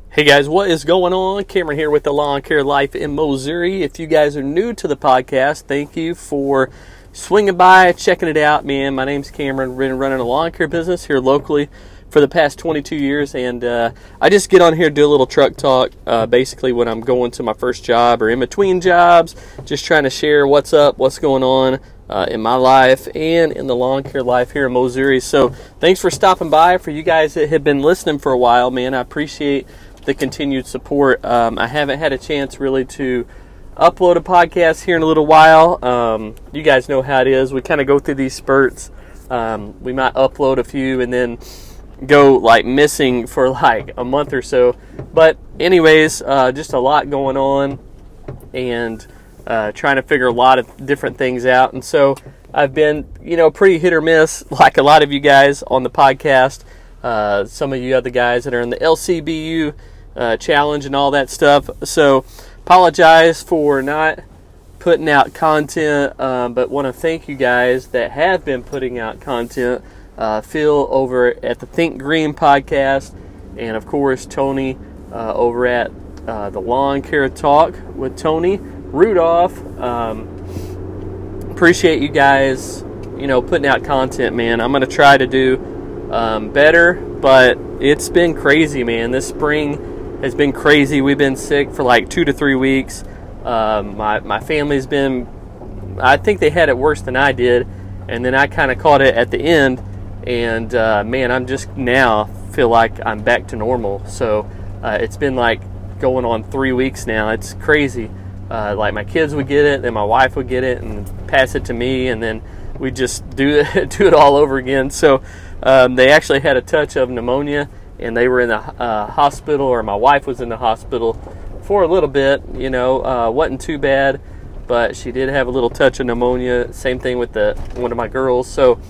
Hey guys, what is going on? Cameron here with the Lawn Care Life in Missouri. If you guys are new to the podcast, thank you for swinging by, checking it out, man. My name's Cameron. I've been running a lawn care business here locally for the past 22 years, and I just get on here to do a little truck talk, basically when I'm going to my first job or in between jobs, just trying to share what's up, what's going on in my life and in the lawn care life here in Missouri. So thanks for stopping by. For you guys that have been listening for a while, man, I appreciate the continued support. I haven't had a chance really to upload a podcast here in a little while. You guys know how it is. We kind of go through these spurts. We might upload a few and then go like missing for like a month or so. But anyways, just a lot going on and trying to figure a lot of different things out. And so I've been, pretty hit or miss like a lot of you guys on the podcast. Some of you other guys that are in the LCBU challenge and all that stuff. So apologize for not putting out content, but want to thank you guys that have been putting out content. Phil over at the Think Green podcast, and of course Tony over at the Lawn Care Talk with Tony Rudolph. Appreciate you guys, putting out content, man. I'm going to try to do better, but it's been crazy, man. This spring has been crazy. We've been sick for like 2 to 3 weeks. My family's been, I think they had it worse than I did, and then I kind of caught it at the end, and man, I'm just now feel like I'm back to normal. So it's been like going on 3 weeks now. It's crazy. Like my kids would get it, then my wife would get it and pass it to me, and then we just do it all over again. So they actually had a touch of pneumonia, and they were in the hospital, or my wife was in the hospital for a little bit. Wasn't too bad, but she did have a little touch of pneumonia. Same thing with one of my girls. So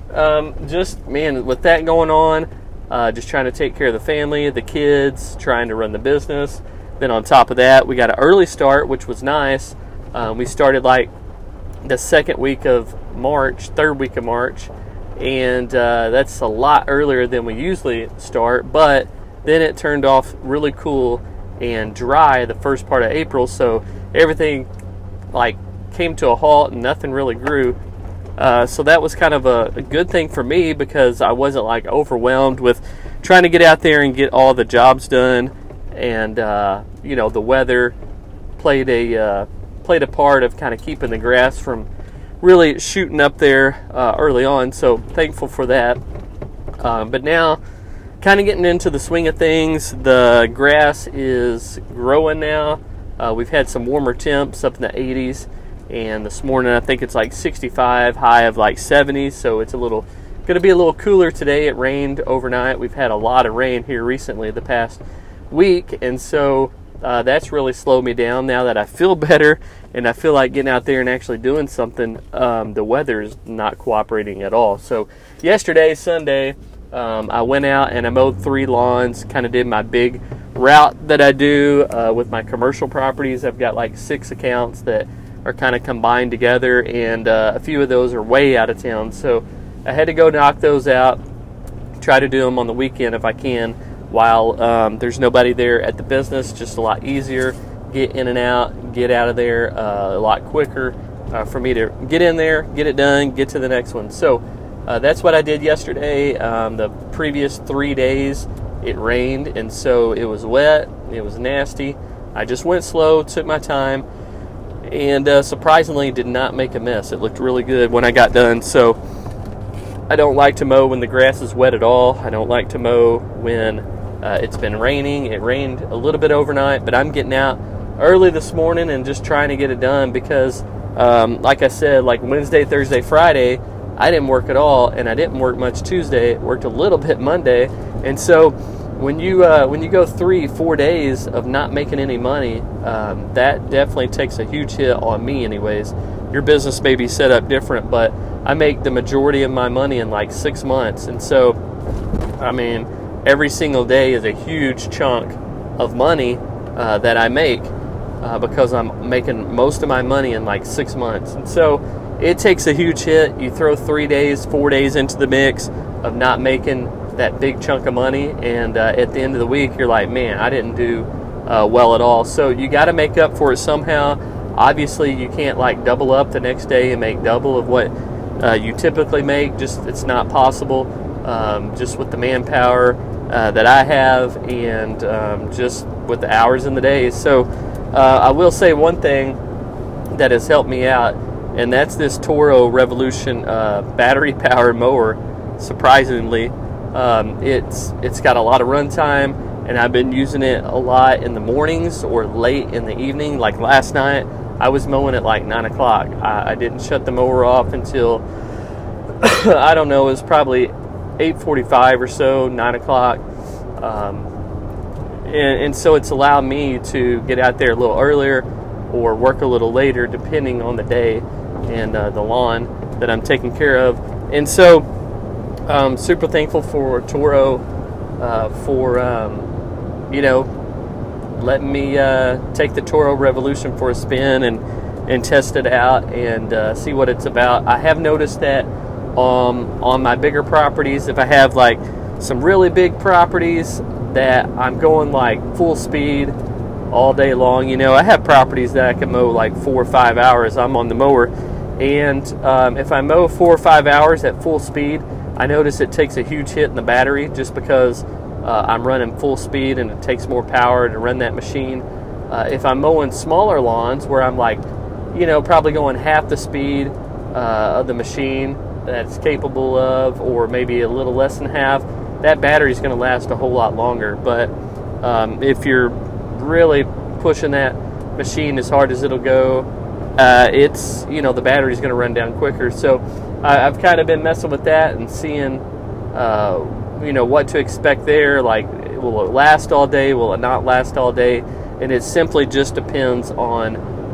just, man, with that going on, just trying to take care of the family, the kids, trying to run the business. Then on top of that, we got an early start, which was nice. We started like the third week of March, and that's a lot earlier than we usually start, but then it turned off really cool and dry the first part of April, so everything like came to a halt and nothing really grew. So that was kind of a good thing for me, because I wasn't like overwhelmed with trying to get out there and get all the jobs done, and the weather played a part of kind of keeping the grass from really shooting up there early on, so thankful for that. But now, kind of getting into the swing of things. The grass is growing now. We've had some warmer temps up in the 80s, and this morning I think it's like 65, high of like 70s, so it's going to be a little cooler today. It rained overnight. We've had a lot of rain here recently the past week, and so that's really slowed me down. Now that I feel better and I feel like getting out there and actually doing something, the weather is not cooperating at all. So yesterday, Sunday, I went out and I mowed 3 lawns, kind of did my big route that I do with my commercial properties. I've got like 6 accounts that are kind of combined together, and a few of those are way out of town. So I had to go knock those out, try to do them on the weekend if I can, while there's nobody there at the business. Just a lot easier, get in and out, get out of there a lot quicker for me to get in there, get it done, get to the next one. So that's what I did yesterday. The previous 3 days it rained, and so it was wet, it was nasty. I just went slow, took my time, and surprisingly did not make a mess. It looked really good when I got done. So I don't like to mow when the grass is wet at all. I don't like to mow when it's been raining. It rained a little bit overnight, but I'm getting out early this morning and just trying to get it done, because like I said, like Wednesday, Thursday, Friday, I didn't work at all, and I didn't work much Tuesday. Worked a little bit Monday, and so when you go 3-4 days of not making any money, that definitely takes a huge hit on me. Anyways, your business may be set up different, but I make the majority of my money in like 6 months, and so I mean, every single day is a huge chunk of money that I make because I'm making most of my money in like 6 months. And so it takes a huge hit. You throw 3 days, 4 days into the mix of not making that big chunk of money, and at the end of the week you're like, man, I didn't do well at all. So you got to make up for it somehow. Obviously you can't like double up the next day and make double of what you typically make. Just it's not possible, just with the manpower that I have, and just with the hours in the day. So I will say one thing that has helped me out, and that's this Toro Revolution battery powered mower. Surprisingly, it's got a lot of run time, and I've been using it a lot in the mornings or late in the evening. Like last night I was mowing at like 9 o'clock. I didn't shut the mower off until I don't know, it was probably 8:45 or so, 9 o'clock. And so it's allowed me to get out there a little earlier or work a little later depending on the day and the lawn that I'm taking care of. And so I'm super thankful for Toro for letting me take the Toro Revolution for a spin and test it out and see what it's about. I have noticed that on my bigger properties, if I have like some really big properties that I'm going like full speed all day long, I have properties that I can mow like 4 or 5 hours. I'm on the mower, and if I mow 4 or 5 hours at full speed, I notice it takes a huge hit in the battery just because I'm running full speed and it takes more power to run that machine. If I'm mowing smaller lawns where I'm like, probably going half the speed of the machine that's capable of, or maybe a little less than half, that battery is going to last a whole lot longer. But if you're really pushing that machine as hard as it'll go, it's the battery's going to run down quicker. So I've kind of been messing with that and seeing what to expect there. Like, will it last all day? Will it not last all day? And it simply just depends on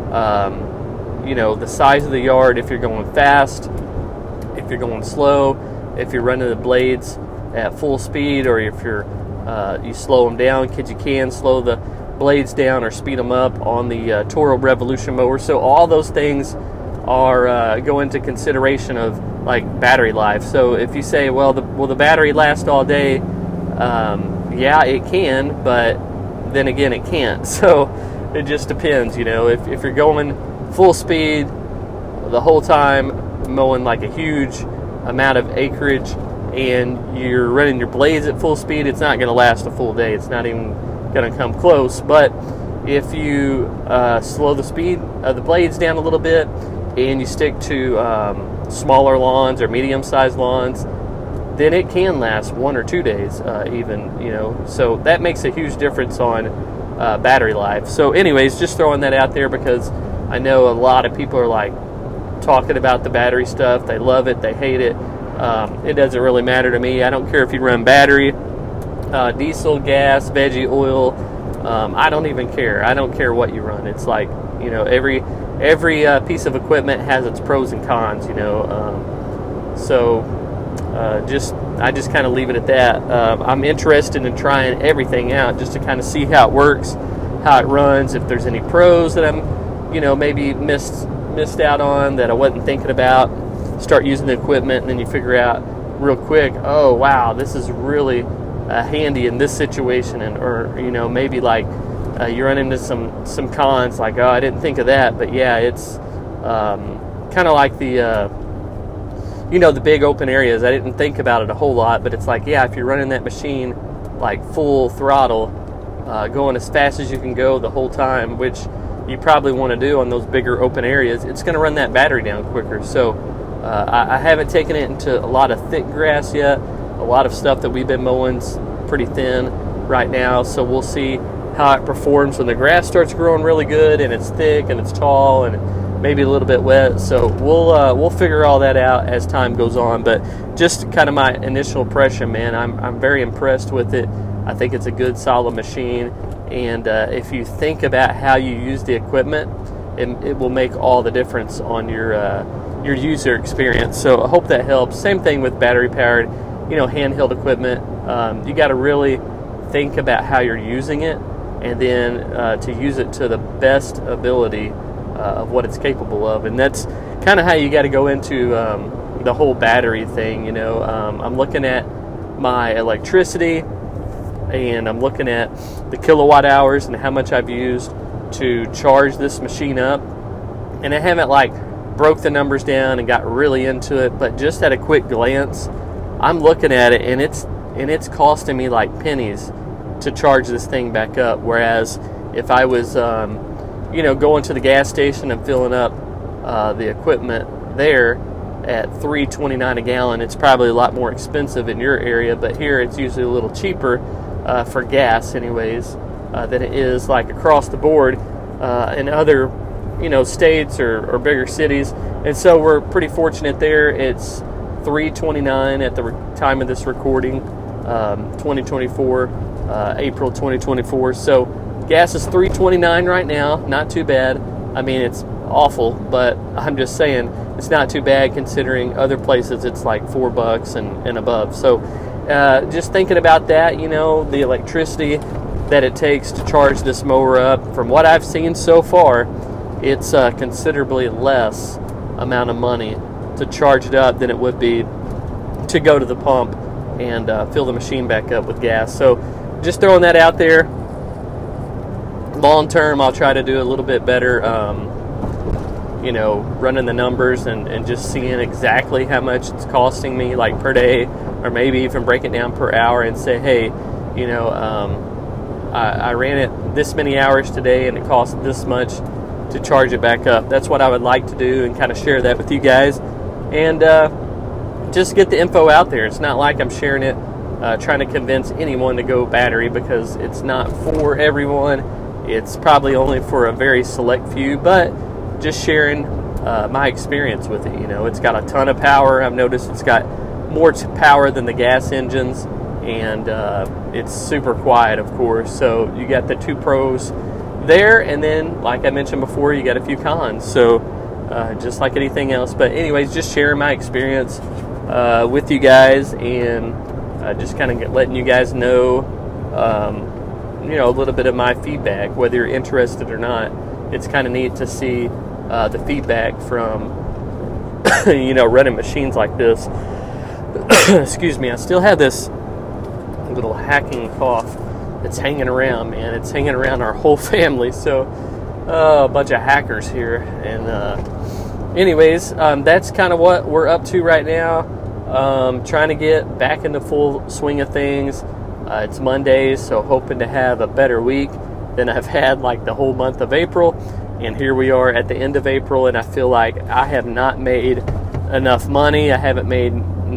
the size of the yard. If you're going fast, if you're going slow, if you're running the blades at full speed, or if you slow them down, because you can slow the blades down or speed them up on the Toro Revolution mower. So all those things are go into consideration of like battery life. So if you say, will the battery last all day? Yeah, it can, but then again, it can't. So it just depends. If you're going full speed the whole time, mowing like a huge amount of acreage, and you're running your blades at full speed, it's not going to last a full day. It's not even going to come close. But if you slow the speed of the blades down a little bit and you stick to smaller lawns or medium-sized lawns, then it can last 1 or 2 days even. So that makes a huge difference on battery life. So anyways, just throwing that out there because I know a lot of people are like talking about the battery stuff. They love it, they hate it. It doesn't really matter to me. I don't care if you run battery, diesel, gas, veggie oil. I don't even care. I don't care what you run. It's like, every piece of equipment has its pros and cons, I just kind of leave it at that. I'm interested in trying everything out just to kind of see how it works, how it runs, if there's any pros that I'm, maybe missed out on that I wasn't thinking about. Start using the equipment, and then you figure out real quick, oh wow, this is really handy in this situation, or maybe like you run into some cons, like, oh, I didn't think of that. But yeah, it's kind of like the the big open areas. I didn't think about it a whole lot, but it's like, yeah, if you're running that machine like full throttle, going as fast as you can go the whole time, which you probably want to do on those bigger open areas, it's going to run that battery down quicker. So I haven't taken it into a lot of thick grass yet. A lot of stuff that we've been mowing's pretty thin right now, so we'll see how it performs when the grass starts growing really good and it's thick and it's tall and maybe a little bit wet. So we'll figure all that out as time goes on. But just kind of my initial impression, man, I'm very impressed with it. I think it's a good, solid machine, and if you think about how you use the equipment, it will make all the difference on your user experience. So I hope that helps. Same thing with battery powered, handheld equipment. You got to really think about how you're using it, and then to use it to the best ability of what it's capable of. And that's kind of how you got to go into the whole battery thing. I'm looking at my electricity, and I'm looking at the kilowatt hours and how much I've used to charge this machine up. And I haven't like broke the numbers down and got really into it, but just at a quick glance, I'm looking at it, and it's costing me like pennies to charge this thing back up. Whereas if I was, going to the gas station and filling up the equipment there at $3.29 a gallon, it's probably a lot more expensive in your area, but here it's usually a little cheaper for gas anyways than it is like across the board in other states or bigger cities. And so we're pretty fortunate there. It's $3.29 at the time of this recording, 2024, April 2024. So gas is $3.29 right now, not too bad. I mean, it's awful, but I'm just saying it's not too bad considering other places it's like $4 and above. So just thinking about that, the electricity that it takes to charge this mower up, from what I've seen so far, it's considerably less amount of money to charge it up than it would be to go to the pump and fill the machine back up with gas. So just throwing that out there. Long term, I'll try to do a little bit better, running the numbers and just seeing exactly how much it's costing me, like per day, or maybe even break it down per hour and say, hey, I ran it this many hours today and it cost this much to charge it back up. That's what I would like to do, and kind of share that with you guys, and just get the info out there. It's not like I'm sharing it trying to convince anyone to go battery, because it's not for everyone. It's probably only for a very select few, but just sharing my experience with it. It's got a ton of power. I've noticed it's got more power than the gas engines, and it's super quiet, of course. So you got the two pros there, and then like I mentioned before, you got a few cons. So just like anything else, but anyways, just sharing my experience with you guys, and just kind of letting you guys know a little bit of my feedback, whether you're interested or not. It's kind of neat to see the feedback from running machines like this. Excuse me, I still have this little hacking cough that's hanging around, man. It's hanging around our whole family. So a bunch of hackers here. And anyways, that's kind of what we're up to right now. Trying to get back into full swing of things. It's Mondays, so hoping to have a better week than I've had like the whole month of April. And here we are at the end of April, and I feel like I have not made enough money. I haven't made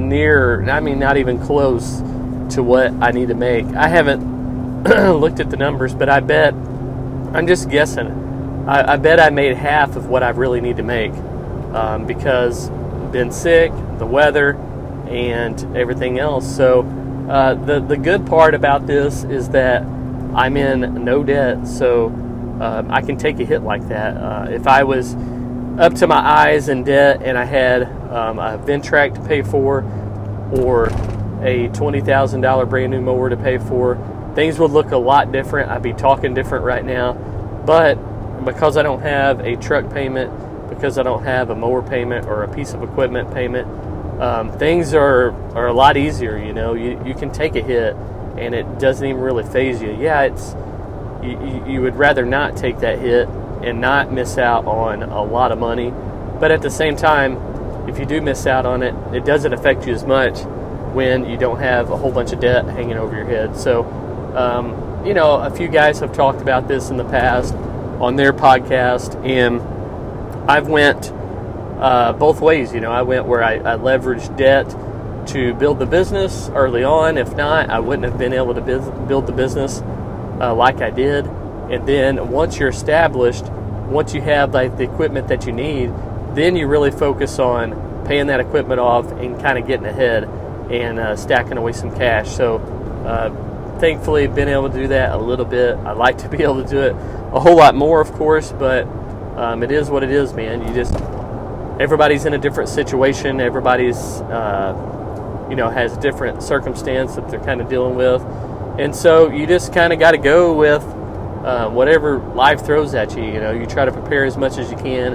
not even close to what I need to make. I haven't looked at the numbers, but I bet, I'm just guessing, I bet I made half of what I really need to make, because I've been sick, the weather, and everything else. So the good part about this is that I'm in no debt, so I can take a hit like that. If I was up to my eyes in debt and I had a Ventrac to pay for, or a $20,000 brand new mower to pay for, things would look a lot different. I'd be talking different right now. But because I don't have a truck payment, because I don't have a mower payment or a piece of equipment payment, things are a lot easier. You can take a hit and it doesn't even really faze you. Yeah, you would rather not take that hit and not miss out on a lot of money, but at the same time, if you do miss out on it, it doesn't affect you as much when you don't have a whole bunch of debt hanging over your head. So a few guys have talked about this in the past on their podcast, and I've went both ways. I went where I leveraged debt to build the business early on. If not, I wouldn't have been able to build the business like I did. And then once you're established, once you have like the equipment that you need, then you really focus on paying that equipment off and kind of getting ahead and stacking away some cash. So thankfully been able to do that a little bit. I'd like to be able to do it a whole lot more, of course, but it is what it is, man. Everybody's in a different situation. Everybody's has a different circumstance that they're kind of dealing with, and so you just kind of got to go with whatever life throws at you. You try to prepare as much as you can.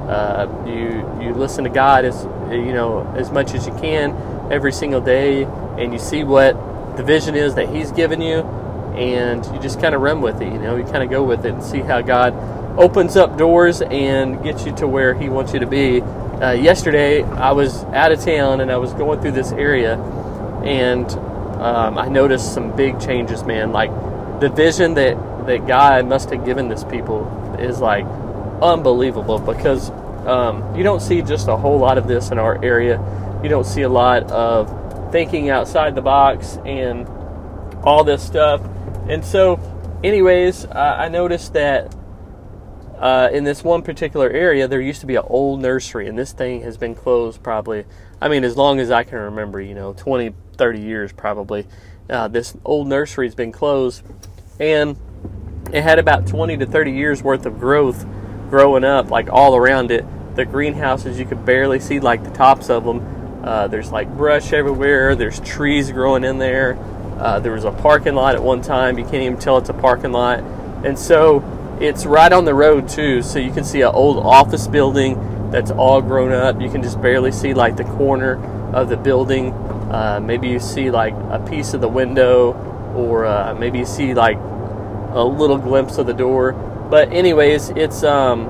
You listen to God as much as you can every single day, and you see what the vision is that He's given you, and you just kind of run with it. You kind of go with it and see how God opens up doors and gets you to where He wants you to be. Yesterday, I was out of town, and I was going through this area, and I noticed some big changes, man. Like, the vision that God must have given this people is like unbelievable, because you don't see just a whole lot of this in our area. You don't see a lot of thinking outside the box and all this stuff. And so, anyways, I noticed that in this one particular area, there used to be an old nursery, and this thing has been closed probably, as long as I can remember, 20, 30 years probably. This old nursery has been closed, and it had about 20 to 30 years worth of growth growing up, like all around it. The greenhouses, you could barely see like the tops of them. There's like brush everywhere. There's trees growing in there. There was a parking lot at one time. You can't even tell it's a parking lot. And so it's right on the road too. So you can see an old office building that's all grown up. You can just barely see like the corner of the building. Maybe you see like a piece of the window, or maybe you see like a little glimpse of the door. But anyways, it is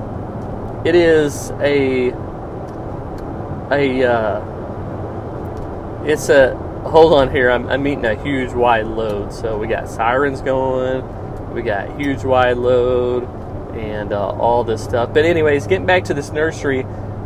hold on here, I'm meeting a huge wide load. So we got sirens going, we got huge wide load, and all this stuff. But anyways, getting back to this nursery,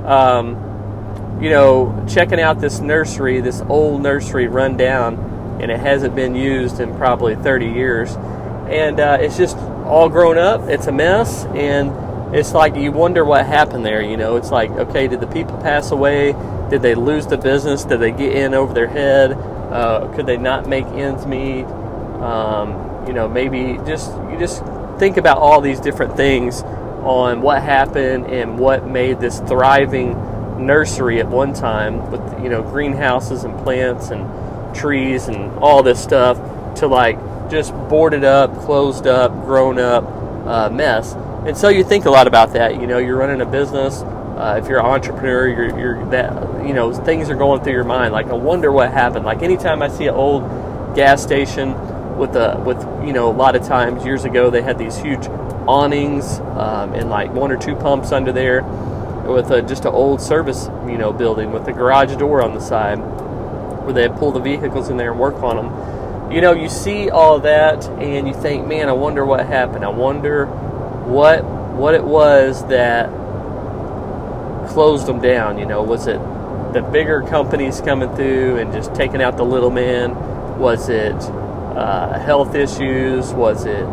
checking out this nursery, this old nursery run down, and it hasn't been used in probably 30 years. And it's just all grown up. It's a mess, and it's like you wonder what happened there. It's like, okay, did the people pass away? Did they lose the business? Did they get in over their head? Could they not make ends meet? Maybe you just think about all these different things on what happened and what made this thriving nursery at one time with greenhouses and plants and trees and all this stuff to like just boarded up, closed up, grown up mess. And so you think a lot about that. You're running a business. If you're an entrepreneur, you're that, things are going through your mind. Like, I wonder what happened. Like, anytime I see an old gas station with a lot of times years ago, they had these huge awnings and like one or two pumps under there with just an old service, building with a garage door on the side where they'd pull the vehicles in there and work on them. You see all that and you think, man, I wonder what happened. I wonder what it was that closed them down. Was it the bigger companies coming through and just taking out the little man? Was it health issues? Was it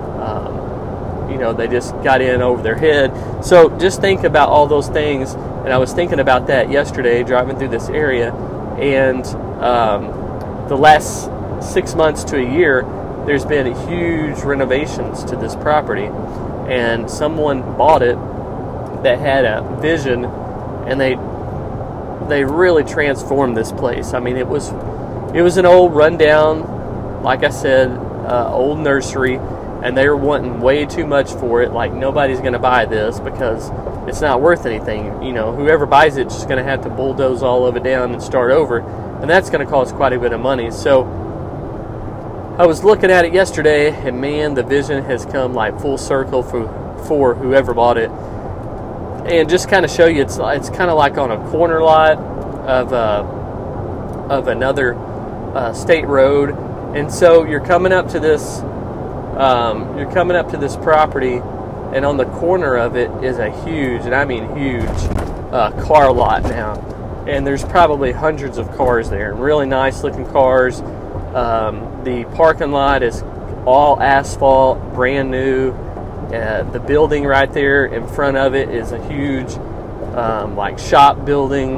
they just got in over their head? So just think about all those things. And I was thinking about that yesterday driving through this area, and the last 6 months to a year, there's been huge renovations to this property, and someone bought it that had a vision, and they really transformed this place. It was an old rundown, like I said, old nursery, and they were wanting way too much for it. Like, nobody's going to buy this because it's not worth anything. Whoever buys it's just going to have to bulldoze all of it down and start over, and that's going to cost quite a bit of money. So I was looking at it yesterday, and man, the vision has come like full circle for whoever bought it. And just kind of show you, it's kind of like on a corner lot of another state road. And so you're coming up to this property, and on the corner of it is a huge, and I mean huge, car lot now. And there's probably hundreds of cars there, and really nice looking cars. The parking lot is all asphalt, brand new. The building right there in front of it is a huge like shop building,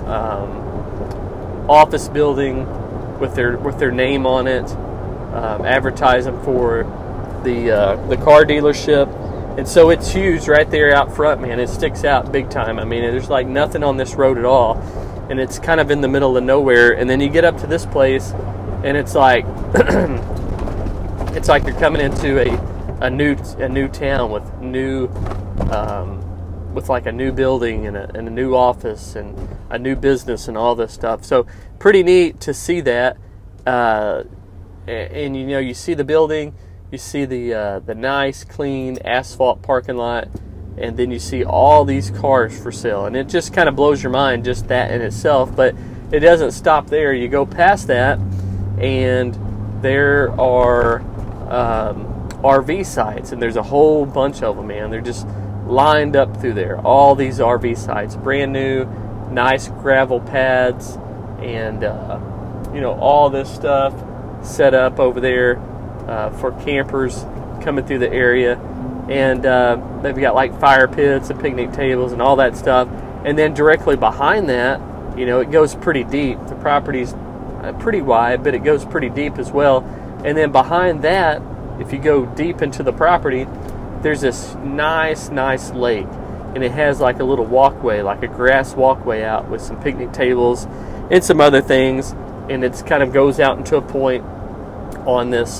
office building with their name on it, advertising for the car dealership. And so it's huge right there out front, man. It sticks out big time. There's like nothing on this road at all, and it's kind of in the middle of nowhere. And then you get up to this place, and it's like it's like you're coming into a new town with new with like a new building and a new office and a new business and all this stuff. So pretty neat to see that. and you see the building, you see the nice, clean asphalt parking lot, and then you see all these cars for sale, and it just kind of blows your mind, just that in itself. But it doesn't stop there. You go past that, and there are RV sites, and there's a whole bunch of them, man. They're just lined up through there. All these RV sites, brand new, nice gravel pads, and all this stuff set up over there for campers coming through the area. And they've got like fire pits and picnic tables and all that stuff. And then directly behind that, it goes pretty deep. The property's pretty wide, but it goes pretty deep as well. And then behind that, if you go deep into the property, there's this nice lake. And it has like a little walkway, like a grass walkway out with some picnic tables and some other things. And it kind of goes out into a point on this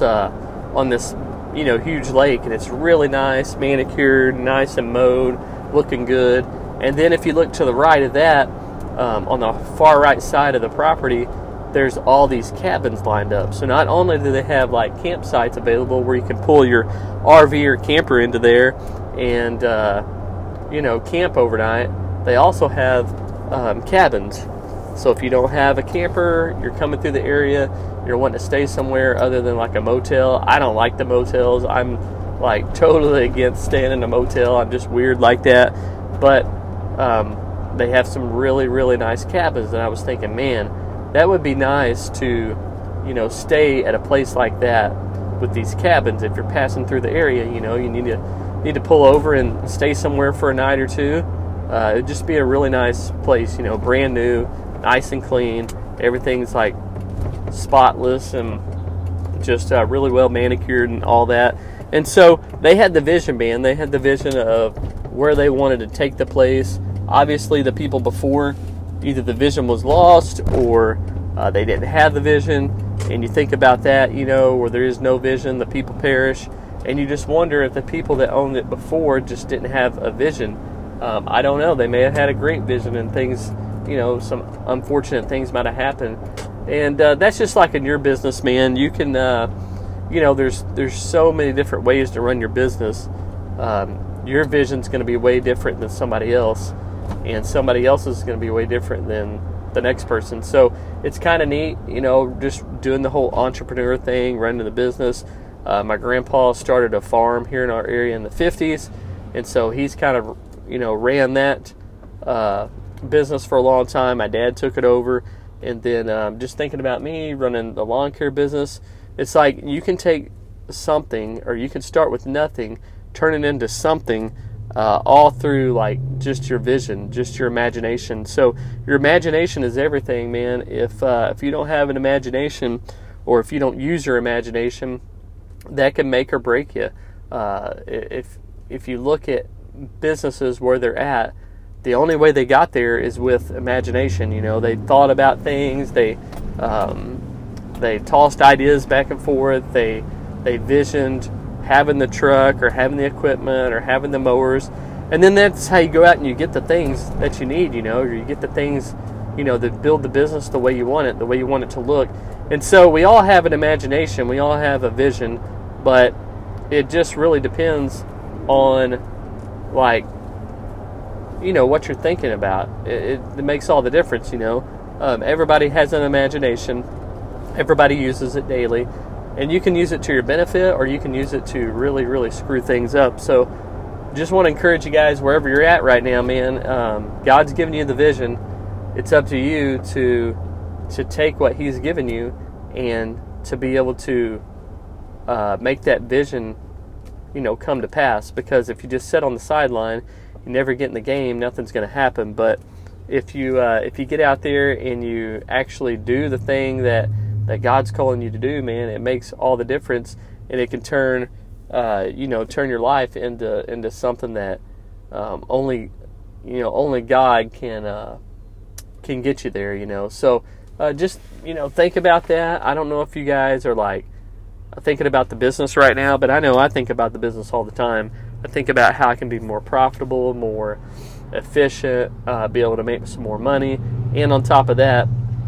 huge lake, and it's really nice, manicured, nice and mowed, looking good. And then if you look to the right of that, on the far right side of the property, there's all these cabins lined up. So not only do they have like campsites available where you can pull your RV or camper into there and camp overnight, they also have cabins. So if you don't have a camper, you're coming through the area, you're wanting to stay somewhere other than like a motel. I don't like the motels. I'm like totally against staying in a motel. I'm just weird like that. But they have some really nice cabins, and I was thinking, man, that would be nice to stay at a place like that with these cabins. If you're passing through the area, you need to pull over and stay somewhere for a night or two. It'd just be a really nice place, brand new, nice and clean. Everything's like spotless and just really well manicured and all that. And so they had the vision, man. They had the vision of where they wanted to take the place. Obviously, the people before, either the vision was lost or they didn't have the vision. And you think about that, where there is no vision, the people perish. And you just wonder if the people that owned it before just didn't have a vision. I don't know. They may have had a great vision, and things, some unfortunate things might have happened. And that's just like in your business, man. You can, there's so many different ways to run your business. Your vision's going to be way different than somebody else, and somebody else's is going to be way different than the next person. So it's kind of neat, just doing the whole entrepreneur thing, running the business. My grandpa started a farm here in our area in the 50s, and so he's kind of, ran that business for a long time. My dad took it over. And then just thinking about me running the lawn care business, it's like you can take something, or you can start with nothing, turn it into something, all through like just your vision, just your imagination. So your imagination is everything, man. If you don't have an imagination, or if you don't use your imagination, that can make or break you. If you look at businesses where they're at, the only way they got there is with imagination. They thought about things. They tossed ideas back and forth. They visioned having the truck, or having the equipment, or having the mowers, and then that's how you go out and you get the things that you need. Or you get the things, that build the business the way you want it, the way you want it to look. And so we all have an imagination. We all have a vision, but it just really depends on what you're thinking about. It makes all the difference. Everybody has an imagination. Everybody uses it daily, and you can use it to your benefit, or you can use it to really screw things up. So just want to encourage you guys, wherever you're at right now, man, God's given you the vision. It's up to you to take what He's given you and to be able to make that vision come to pass. Because if you just sit on the sideline, you never get in the game, nothing's going to happen. But if you get out there and you actually do the thing that God's calling you to do, man, it makes all the difference, and it can turn your life into something that only God can get you there. So just think about that. I don't know if you guys are like thinking about the business right now, but I know I think about the business all the time. I think about how I can be more profitable, more efficient, be able to make some more money. And on top of that,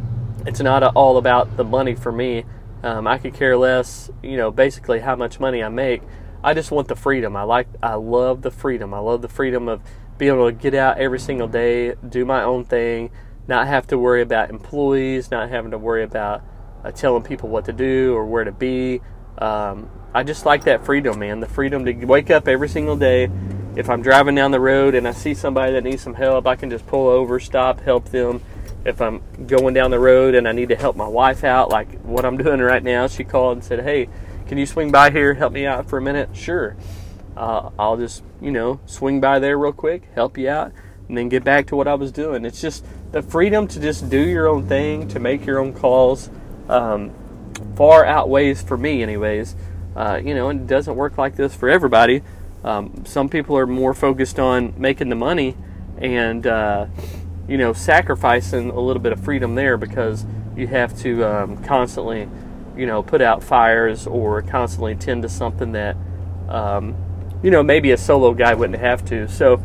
it's not all about the money for me. I could care less, basically how much money I make. I just want the freedom. I love the freedom. I love the freedom of being able to get out every single day, do my own thing, not have to worry about employees, not having to worry about telling people what to do or where to be. I just like that freedom, man. The freedom to wake up every single day. If I'm driving down the road and I see somebody that needs some help, I can just pull over, stop, help them. If I'm going down the road and I need to help my wife out, like what I'm doing right now, she called and said, "Hey, can you swing by here, help me out for a minute?" Sure. I'll just, swing by there real quick, help you out, and then get back to what I was doing. It's just the freedom to just do your own thing, to make your own calls, far outweighs, for me anyways. And it doesn't work like this for everybody. Some people are more focused on making the money and, sacrificing a little bit of freedom there because you have to constantly, put out fires or constantly tend to something that, maybe a solo guy wouldn't have to. So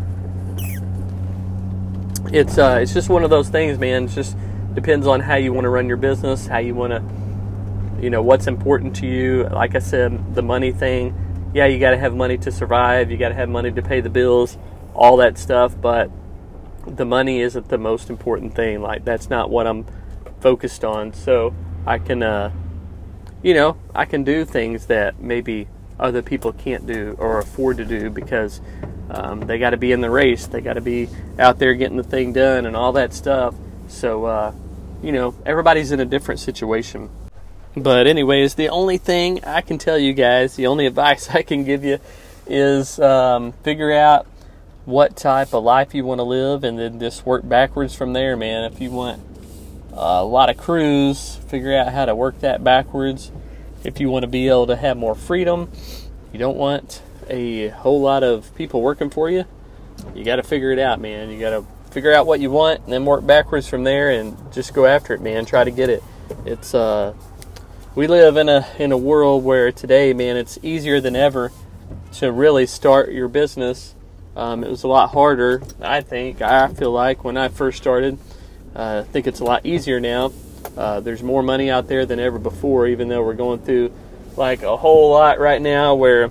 it's just one of those things, man. It just depends on how you want to run your business, how you want to, what's important to you. Like I said, the money thing, yeah, you got to have money to survive. You got to have money to pay the bills, all that stuff. But the money isn't the most important thing. Like, that's not what I'm focused on. So I can, I can do things that maybe other people can't do or afford to do because they got to be in the race. They got to be out there getting the thing done and all that stuff. So, everybody's in a different situation. But anyways, the only thing I can tell you guys, the only advice I can give you is figure out what type of life you want to live and then just work backwards from there, man. If you want a lot of cruise, figure out how to work that backwards. If you want to be able to have more freedom, you don't want a whole lot of people working for you, you got to figure it out, man. You got to figure out what you want and then work backwards from there and just go after it, man. Try to get it. It's we live in a world where today, man, it's easier than ever to really start your business. It was a lot harder, I feel like, when I first started. I think it's a lot easier now. There's more money out there than ever before, even though we're going through like a whole lot right now where,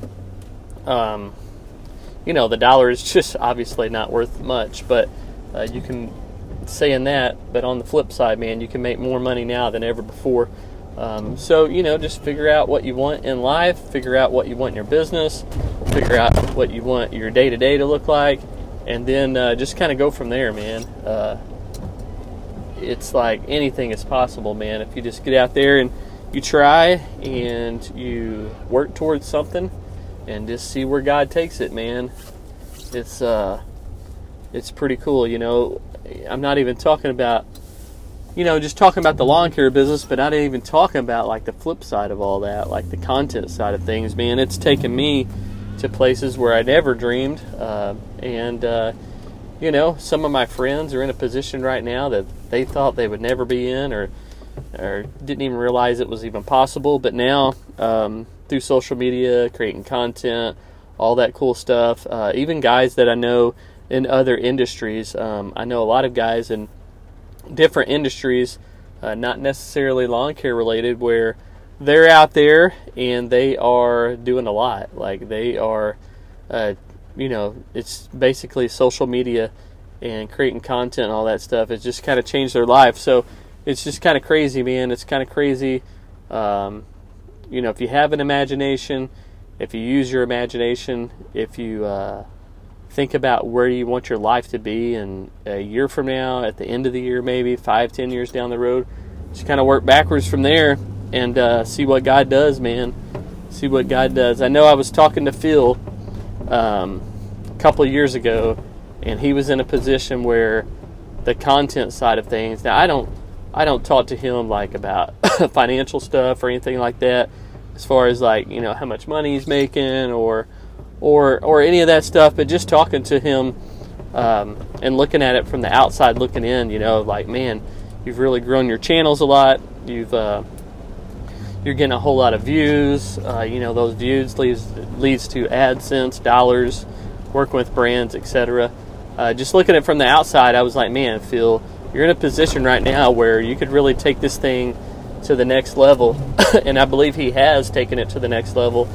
the dollar is just obviously not worth much. But you can saying that, but on the flip side, man, you can make more money now than ever before. So, just figure out what you want in life, figure out what you want in your business, figure out what you want your day-to-day to look like, and then just kind of go from there, man. It's like anything is possible, man. If you just get out there and you try and you work towards something and just see where God takes it, man. It's pretty cool, I'm not even talking about just talking about the lawn care business, but not even talking about like the flip side of all that, like the content side of things, man. It's taken me to places where I never dreamed. Some of my friends are in a position right now that they thought they would never be in or didn't even realize it was even possible. But now, through social media, creating content, all that cool stuff, even guys that I know in other industries, I know a lot of guys in different industries, not necessarily lawn care related, where they're out there and they are doing a lot. Like they are, it's basically social media and creating content and all that stuff. It's just kind of changed their life. So it's just kind of crazy, man. It's kind of crazy. If you have an imagination, if you use your imagination, if you think about where you want your life to be in a year from now, at the end of the year, maybe 5-10 years down the road, just kind of work backwards from there and see what God does, man. See what God does. I know I was talking to Phil a couple of years ago, and he was in a position where the content side of things. Now I don't talk to him like about financial stuff or anything like that, as far as like how much money he's making or any of that stuff, but just talking to him and looking at it from the outside looking in, like, man, you've really grown your channels a lot. You're getting a whole lot of views. Those views leads to AdSense, dollars, working with brands, etc. Just looking at it from the outside, I was like, man, Phil, you're in a position right now where you could really take this thing to the next level. And I believe he has taken it to the next level.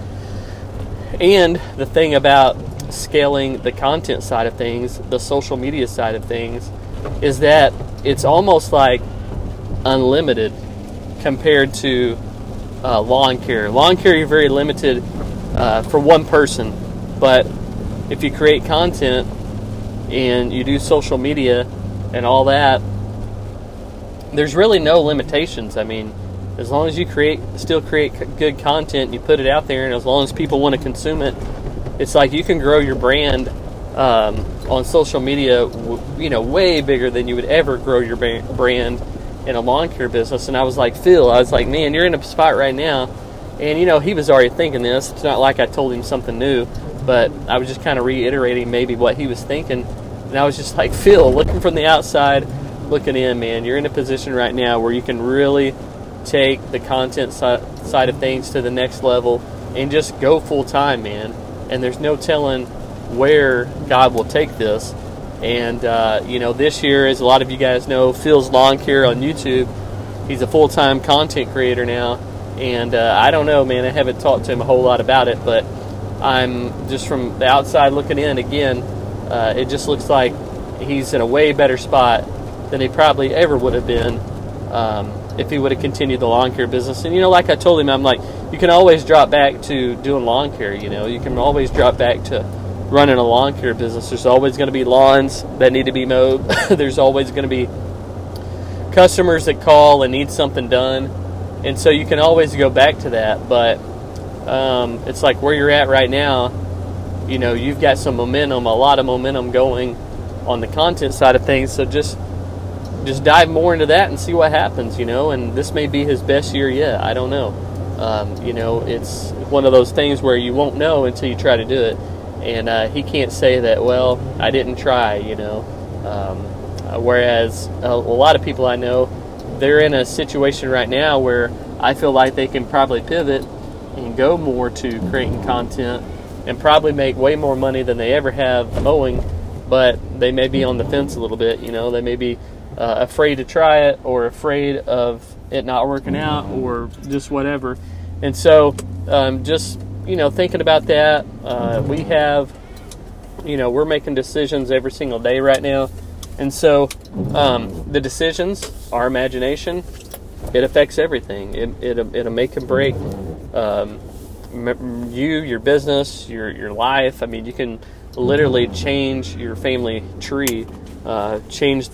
And the thing about scaling the content side of things, the social media side of things, is that it's almost like unlimited compared to lawn care. Lawn care, you're very limited for one person. But if you create content and you do social media and all that, there's really no limitations. I mean, as long as you still create good content, and you put it out there, and as long as people want to consume it, it's like you can grow your brand on social media, way bigger than you would ever grow your brand in a lawn care business. And I was like, Phil, man, you're in a spot right now. And, he was already thinking this. It's not like I told him something new, but I was just kind of reiterating maybe what he was thinking. And I was just like, Phil, looking from the outside, looking in, man, you're in a position right now where you can really take the content side of things to the next level and just go full time, man. And there's no telling where God will take this. And this year, as a lot of you guys know, Phil's Lawn Care on YouTube, he's a full-time content creator now. And I don't know, man, I haven't talked to him a whole lot about it, but I'm just from the outside looking in again, it just looks like he's in a way better spot than he probably ever would have been if he would have continued the lawn care business. And, like I told him, I'm like, you can always drop back to doing lawn care, you can always drop back to running a lawn care business. There's always going to be lawns that need to be mowed. There's always going to be customers that call and need something done. And so you can always go back to that. But it's like where you're at right now, you've got some momentum, a lot of momentum going on the content side of things. So just dive more into that and see what happens, and this may be his best year yet. I don't know. It's one of those things where you won't know until you try to do it. And he can't say that, well, I didn't try, whereas a lot of people I know, they're in a situation right now where I feel like they can probably pivot and go more to creating content and probably make way more money than they ever have mowing, but they may be on the fence a little bit, they may be afraid to try it or afraid of it not working out or just whatever. And so just thinking about that, we have, we're making decisions every single day right now. And so the decisions, our imagination, it affects everything. It'll make and break your business, your life. I mean, you can literally change your family tree, change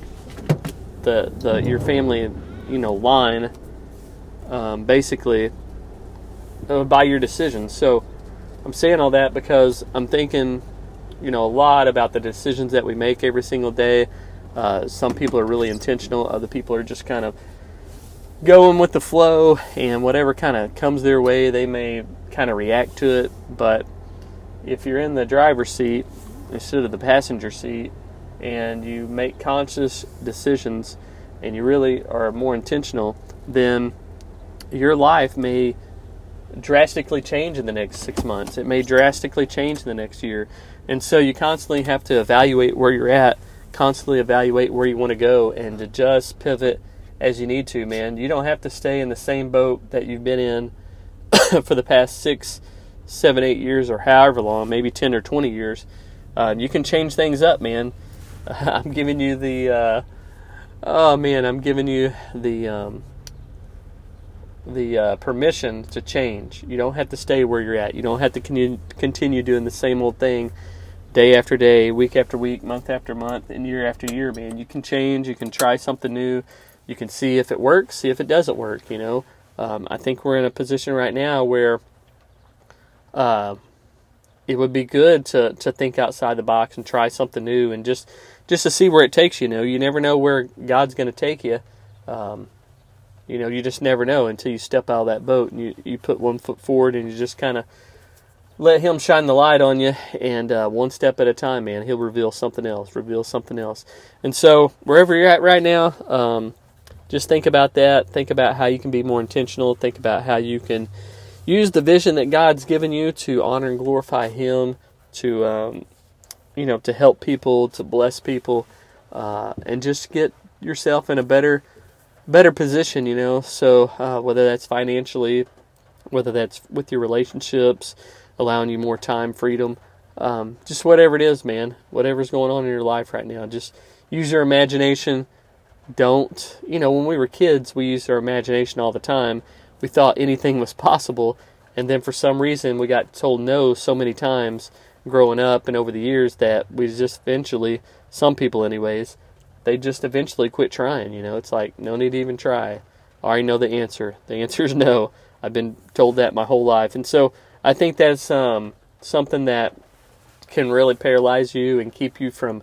your family, line, basically, by your decisions. So I'm saying all that because I'm thinking, a lot about the decisions that we make every single day. Some people are really intentional. Other people are just kind of going with the flow, and whatever kind of comes their way, they may kind of react to it. But if you're in the driver's seat instead of the passenger seat, and you make conscious decisions, and you really are more intentional, then your life may drastically change in the next 6 months. It may drastically change in the next year. And so you constantly have to evaluate where you're at, constantly evaluate where you want to go, and to just pivot as you need to, man. You don't have to stay in the same boat that you've been in for the past 6, 7, 8 years, or however long, maybe 10 or 20 years. You can change things up, man. I'm giving you the permission to change. You don't have to stay where you're at. You don't have to continue doing the same old thing day after day, week after week, month after month, and year after year, man. You can change. You can try something new. You can see if it works, see if it doesn't work, I think we're in a position right now where it would be good to think outside the box and try something new, and just to see where it takes you. You never know where God's going to take you. You just never know until you step out of that boat and you put one foot forward and you just kind of let Him shine the light on you, and one step at a time, man, He'll reveal something else. And so wherever you're at right now, just think about that. Think about how you can be more intentional. Think about how you can use the vision that God's given you to honor and glorify Him, to to help people, to bless people, and just get yourself in a better position, So whether that's financially, whether that's with your relationships, allowing you more time, freedom, just whatever it is, man, whatever's going on in your life right now, just use your imagination. Don't, when we were kids, we used our imagination all the time. We thought anything was possible, and then for some reason we got told no so many times growing up and over the years that we just eventually, some people anyways, they just eventually quit trying. It's like, no need to even try. I already know the answer. The answer is no. I've been told that my whole life. And so I think that's something that can really paralyze you and keep you from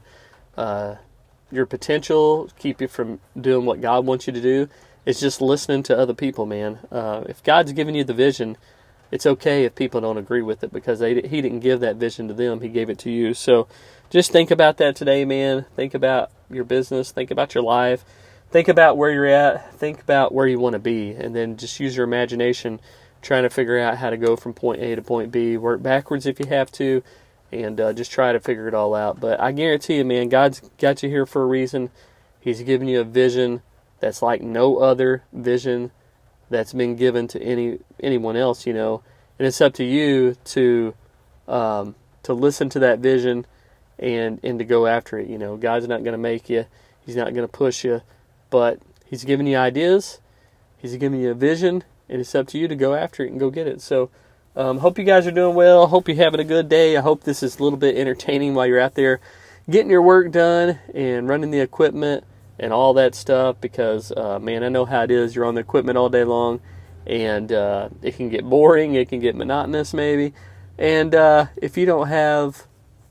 your potential, keep you from doing what God wants you to do. It's just listening to other people, man. If God's given you the vision, it's okay if people don't agree with it, because He didn't give that vision to them. He gave it to you. So just think about that today, man. Think about your business. Think about your life. Think about where you're at. Think about where you want to be. And then just use your imagination trying to figure out how to go from point A to point B. Work backwards if you have to. And just try to figure it all out. But I guarantee you, man, God's got you here for a reason. He's given you a vision that's like no other vision that's been given to anyone else, And it's up to you to listen to that vision and to go after it. God's not going to make you. He's not going to push you. But He's giving you ideas. He's giving you a vision. And it's up to you to go after it and go get it. So hope you guys are doing well. Hope you're having a good day. I hope this is a little bit entertaining while you're out there getting your work done and running the equipment and all that stuff, because, man, I know how it is. You're on the equipment all day long, and it can get boring. It can get monotonous maybe. And if you don't have,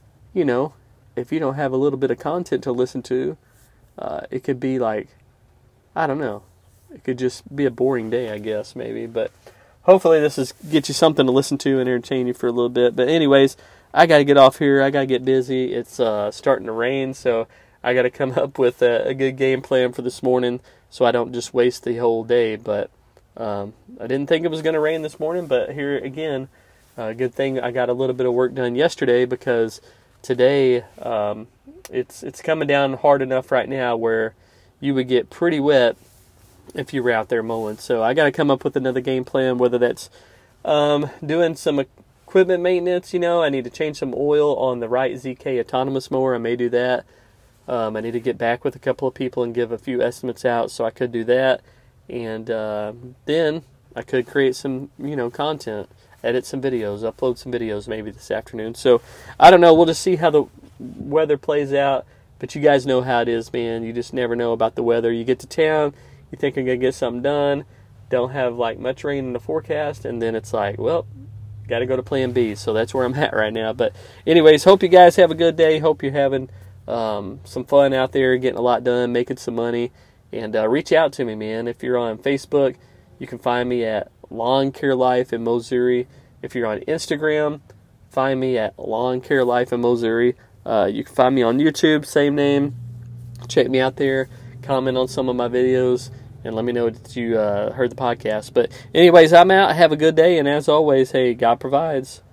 if you don't have a little bit of content to listen to, it could be like, I don't know. It could just be a boring day, I guess, maybe. But hopefully this is get you something to listen to and entertain you for a little bit. But anyways, I got to get off here. I got to get busy. It's starting to rain, so I got to come up with a good game plan for this morning so I don't just waste the whole day. But I didn't think it was going to rain this morning, but here again, good thing I got a little bit of work done yesterday, because today it's coming down hard enough right now where you would get pretty wet if you were out there mowing. So I got to come up with another game plan, whether that's doing some equipment maintenance. I need to change some oil on the Wright ZK autonomous mower. I may do that. I need to get back with a couple of people and give a few estimates out, so I could do that. And then I could create some, content, edit some videos, upload some videos maybe this afternoon. So I don't know. We'll just see how the weather plays out. But you guys know how it is, man. You just never know about the weather. You get to town, you think I'm going to get something done, don't have like much rain in the forecast, and then it's like, well, got to go to plan B. So that's where I'm at right now. But anyways, hope you guys have a good day. Hope you're having some fun out there, getting a lot done, making some money. And reach out to me, man. If you're on Facebook, you can find me at Lawn Care Life in Missouri. If you're on Instagram, find me at Lawn Care Life in Missouri. You can find me on YouTube, same name. Check me out there. Comment on some of my videos, and let me know that you heard the podcast. But anyways, I'm out. Have a good day, and as always, hey, God provides.